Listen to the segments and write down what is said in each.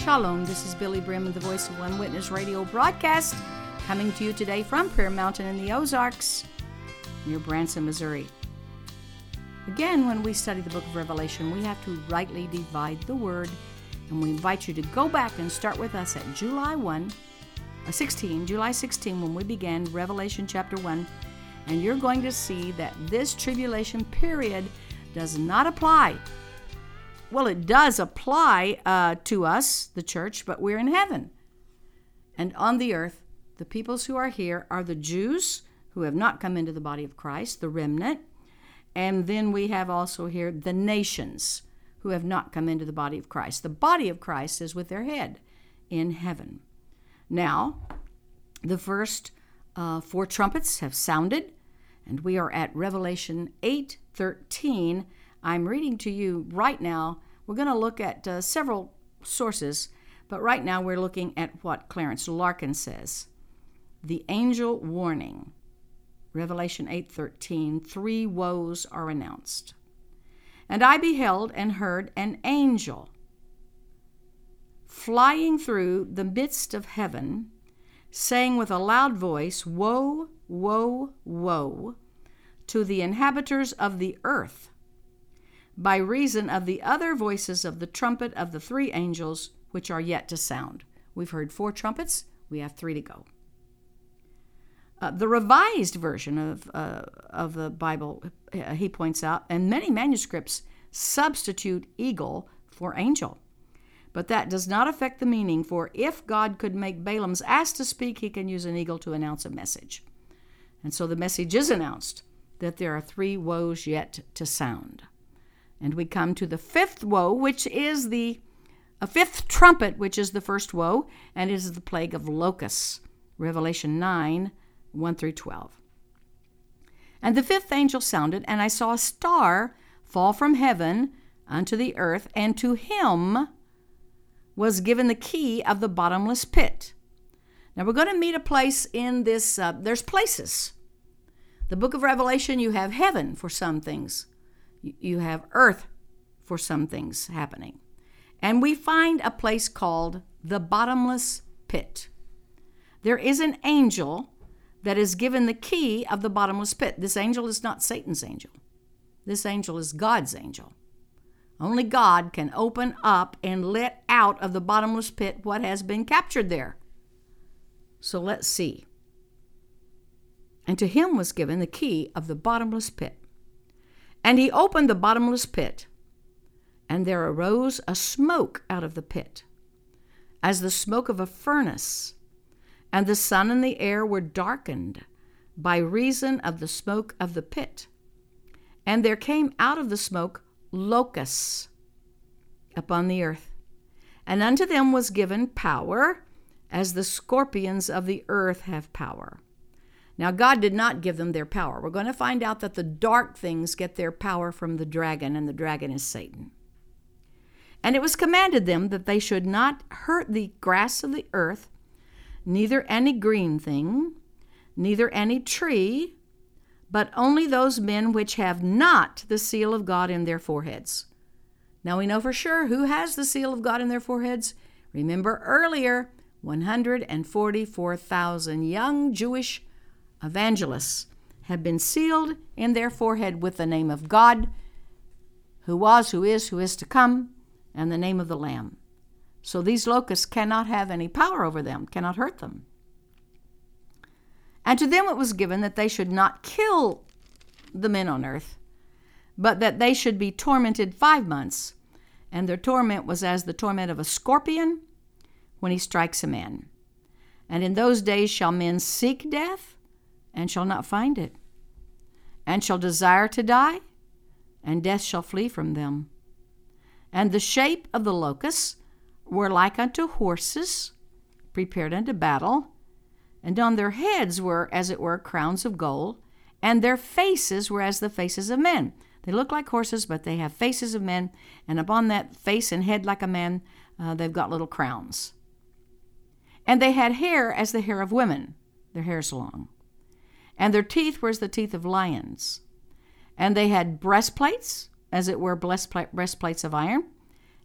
Shalom, this is Billy Brim, the Voice of One Witness radio broadcast, coming to you today from Prayer Mountain in the Ozarks, near Branson, Missouri. Again, when we study the book of Revelation, we have to rightly divide the word, and we invite you to go back and start with us at July 16, when we began Revelation chapter 1, and you're going to see that this tribulation period does not apply. Well, it does apply to us, the church, but we're in heaven. And on the earth, the peoples who are here are the Jews who have not come into the body of Christ, the remnant. And then we have also here the nations who have not come into the body of Christ. The body of Christ is with their head in heaven. Now, the first 4 trumpets have sounded, and we are at Revelation 8:13. I'm reading to you right now. We're going to look at several sources, but right now we're looking at what Clarence Larkin says. The angel warning. Revelation 8:13, 3 woes are announced. And I beheld and heard an angel flying through the midst of heaven, saying with a loud voice, Woe, woe, woe to the inhabitants of the earth, by reason of the other voices of the trumpet of the 3 angels which are yet to sound. We've heard 4 trumpets. We have 3 to go. The revised version of the Bible, he points out, and many manuscripts substitute eagle for angel. But that does not affect the meaning, for if God could make Balaam's ass to speak, he can use an eagle to announce a message. And so the message is announced that there are 3 woes yet to sound. And we come to the 5th woe, which is a 5th trumpet, which is the first woe, and it is the plague of locusts. Revelation 9, 1 through 12. And the 5th angel sounded, and I saw a star fall from heaven unto the earth, and to him was given the key of the bottomless pit. Now we're going to meet a place in this, there's places. The book of Revelation, you have heaven for some things. You have earth for some things happening. And we find a place called the bottomless pit. There is an angel that is given the key of the bottomless pit. This angel is not Satan's angel. This angel is God's angel. Only God can open up and let out of the bottomless pit what has been captured there. So let's see. And to him was given the key of the bottomless pit. And he opened the bottomless pit, and there arose a smoke out of the pit, as the smoke of a furnace, and the sun and the air were darkened by reason of the smoke of the pit. And there came out of the smoke locusts upon the earth, and unto them was given power, as the scorpions of the earth have power. Now, God did not give them their power. We're going to find out that the dark things get their power from the dragon, and the dragon is Satan. And it was commanded them that they should not hurt the grass of the earth, neither any green thing, neither any tree, but only those men which have not the seal of God in their foreheads. Now we know for sure who has the seal of God in their foreheads. Remember earlier, 144,000 young Jewish evangelists have been sealed in their forehead with the name of God, who was, who is to come, and the name of the Lamb. So these locusts cannot have any power over them, cannot hurt them. And to them it was given that they should not kill the men on earth, but that they should be tormented 5 months. And their torment was as the torment of a scorpion when he strikes a man. And in those days shall men seek death, and shall not find it, and shall desire to die, and death shall flee from them. And the shape of the locusts were like unto horses, prepared unto battle, and on their heads were, as it were, crowns of gold, and their faces were as the faces of men. They look like horses, but they have faces of men, and upon that face and head like a man, they've got little crowns. And they had hair as the hair of women. Their hair's long. And their teeth were as the teeth of lions. And they had breastplates, as it were breastplates of iron,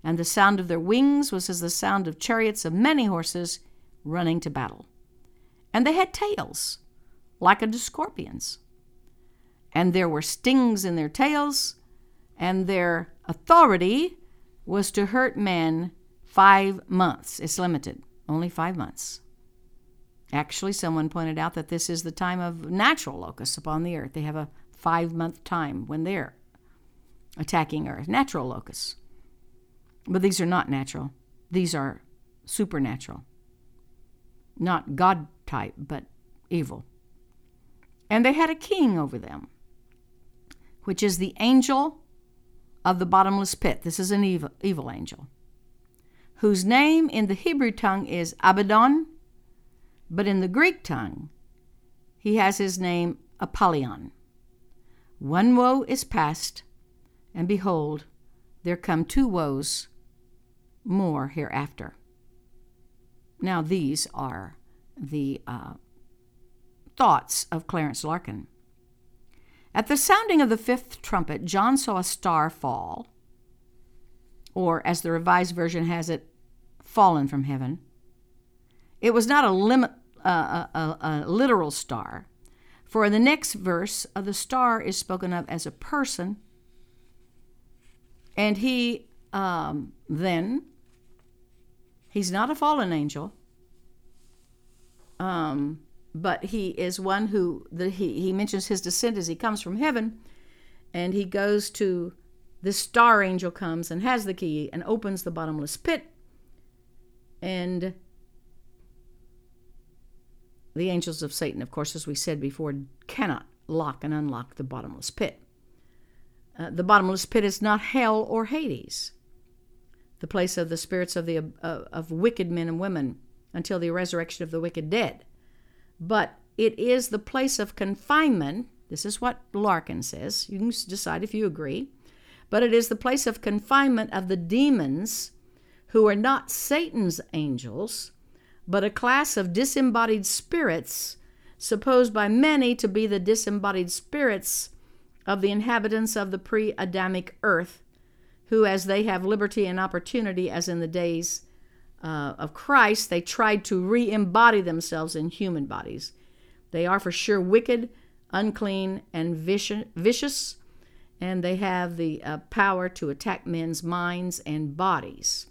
and the sound of their wings was as the sound of chariots of many horses running to battle. And they had tails, like unto scorpions. And there were stings in their tails, and their authority was to hurt men 5 months. It's limited, only 5 months. Actually, someone pointed out that this is the time of natural locusts upon the earth. They have a 5-month time when they're attacking earth, natural locusts. But these are not natural. These are supernatural. Not God type, but evil. And they had a king over them, which is the angel of the bottomless pit. This is an evil angel, whose name in the Hebrew tongue is Abaddon, but in the Greek tongue, he has his name Apollyon. One woe is past, and behold, there come 2 woes more hereafter. Now, these are the thoughts of Clarence Larkin. At the sounding of the 5th trumpet, John saw a star fall, or as the Revised Version has it, fallen from heaven. It was not a literal star, for in the next verse, the star is spoken of as a person, and he then, he's not a fallen angel, but he is one who, he mentions his descent as he comes from heaven, and he goes to, this star angel comes and has the key and opens the bottomless pit, and the angels of Satan, of course, as we said before, cannot lock and unlock the bottomless pit. The bottomless pit is not hell or Hades, the place of the spirits of wicked men and women until the resurrection of the wicked dead. But it is the place of confinement. This is what Larkin says. You can decide if you agree. But it is the place of confinement of the demons, who are not Satan's angels, but a class of disembodied spirits supposed by many to be the disembodied spirits of the inhabitants of the pre-Adamic earth, who, as they have liberty and opportunity, as in the days of Christ, they tried to re-embody themselves in human bodies. They are for sure wicked, unclean, and vicious, and they have the power to attack men's minds and bodies.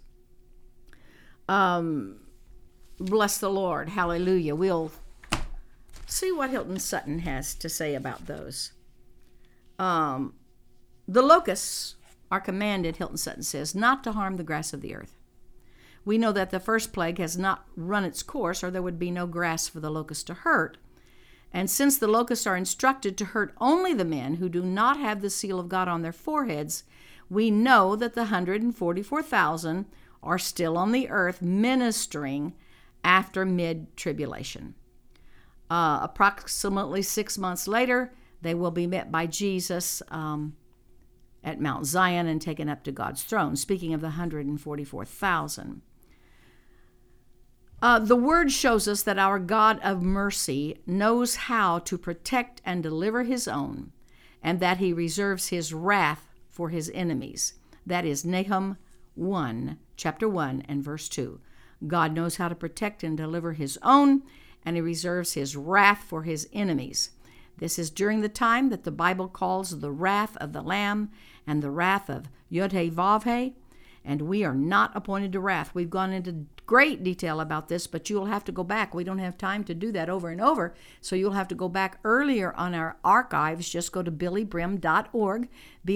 Bless the Lord. Hallelujah. We'll see what Hilton Sutton has to say about those. The locusts are commanded, Hilton Sutton says, not to harm the grass of the earth. We know that the first plague has not run its course, or there would be no grass for the locusts to hurt. And since the locusts are instructed to hurt only the men who do not have the seal of God on their foreheads, we know that the 144,000 are still on the earth ministering after mid-tribulation. Approximately 6 months later, they will be met by Jesus at Mount Zion and taken up to God's throne, speaking of the 144,000. The word shows us that our God of mercy knows how to protect and deliver his own, and that he reserves his wrath for his enemies. That is Nahum 1, chapter 1 and verse 2. God knows how to protect and deliver his own, and he reserves his wrath for his enemies. This is during the time that the Bible calls the wrath of the Lamb and the wrath of Yod-Heh-Vav-Heh, and we are not appointed to wrath. We've gone into great detail about this, but you'll have to go back. We don't have time to do that over and over, so you'll have to go back earlier on our archives. Just go to billybrim.org,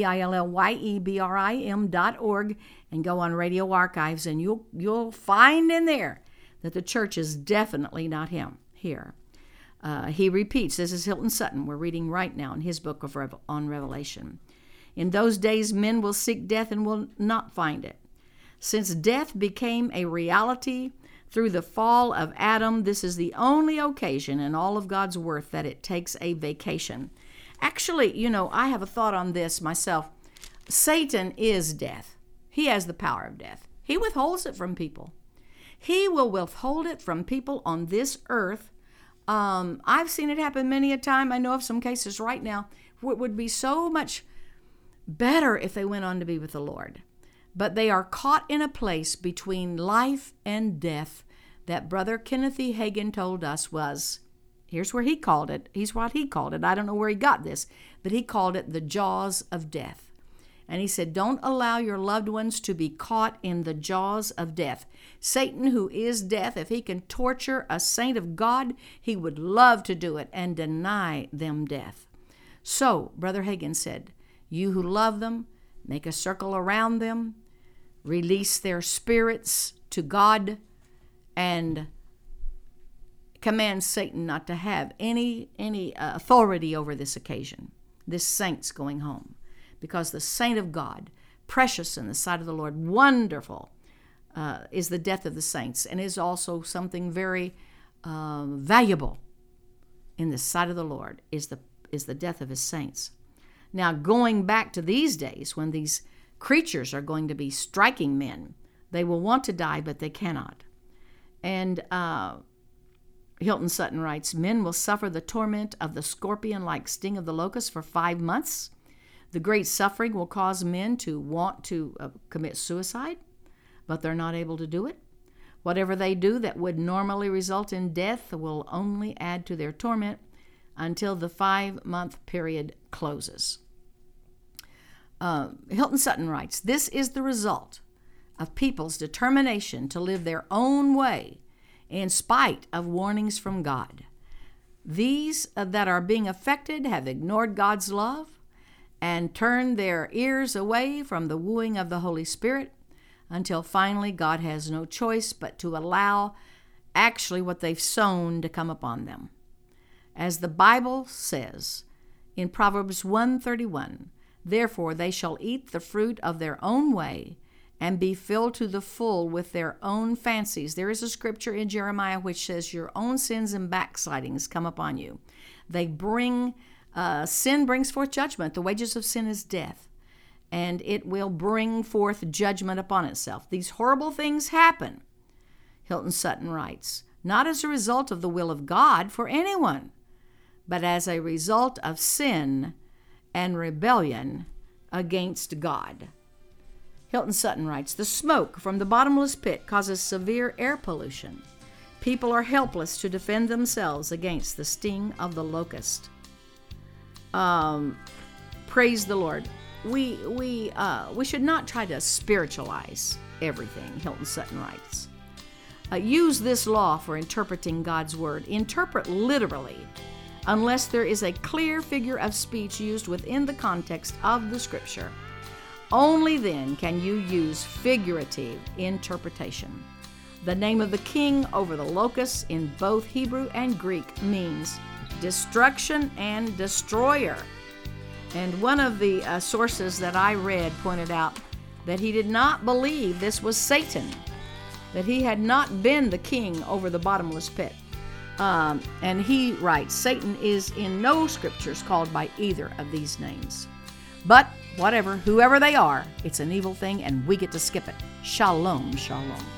BILLYEBRIM.org, and go on Radio Archives, and you'll find in there that the church is definitely not here. He repeats, this is Hilton Sutton, we're reading right now in his book on Revelation. In those days, men will seek death and will not find it. Since death became a reality through the fall of Adam, this is the only occasion in all of God's worth that it takes a vacation. Actually, I have a thought on this myself. Satan is death. He has the power of death. He withholds it from people. He will withhold it from people on this earth. I've seen it happen many a time. I know of some cases right now where it would be so much better if they went on to be with the Lord. but they are caught in a place between life and death that Brother Kenneth E. Hagin told us was, here's where he called it. He's what he called it. I don't know where he got this, but he called it the jaws of death. And he said, don't allow your loved ones to be caught in the jaws of death. Satan, who is death, if he can torture a saint of God, he would love to do it and deny them death. So, Brother Hagin said, you who love them, make a circle around them, release their spirits to God, and command Satan not to have any authority over this occasion, this saint's going home. Because the saint of God, precious in the sight of the Lord, wonderful, is the death of the saints, and is also something very valuable in the sight of the Lord, is the death of his saints. Now, going back to these days when these creatures are going to be striking men, they will want to die, but they cannot. And Hilton Sutton writes, men will suffer the torment of the scorpion-like sting of the locust for 5 months. The great suffering will cause men to want to commit suicide, but they're not able to do it. Whatever they do that would normally result in death will only add to their torment until the 5-month period closes. Hilton Sutton writes, this is the result of people's determination to live their own way in spite of warnings from God. These that are being affected have ignored God's love and turned their ears away from the wooing of the Holy Spirit until finally God has no choice but to allow actually what they've sown to come upon them. As the Bible says in Proverbs 1:31, therefore they shall eat the fruit of their own way and be filled to the full with their own fancies. There is a scripture in Jeremiah which says, your own sins and backslidings come upon you. They bring sin brings forth judgment. The wages of sin is death, and it will bring forth judgment upon itself. These horrible things happen, Hilton Sutton writes, not as a result of the will of God for anyone, but as a result of sin and rebellion against God. Hilton Sutton writes, the smoke from the bottomless pit causes severe air pollution. People are helpless to defend themselves against the sting of the locust. Praise the Lord. We should not try to spiritualize everything, Hilton Sutton writes. Use this law for interpreting God's word. Interpret literally, unless there is a clear figure of speech used within the context of the scripture. Only then can you use figurative interpretation. The name of the king over the locusts in both Hebrew and Greek means destruction and destroyer. And one of the sources that I read pointed out that he did not believe this was Satan, that he had not been the king over the bottomless pit. And he writes, Satan is in no scriptures called by either of these names. But whatever, whoever they are, it's an evil thing and we get to skip it. Shalom, shalom.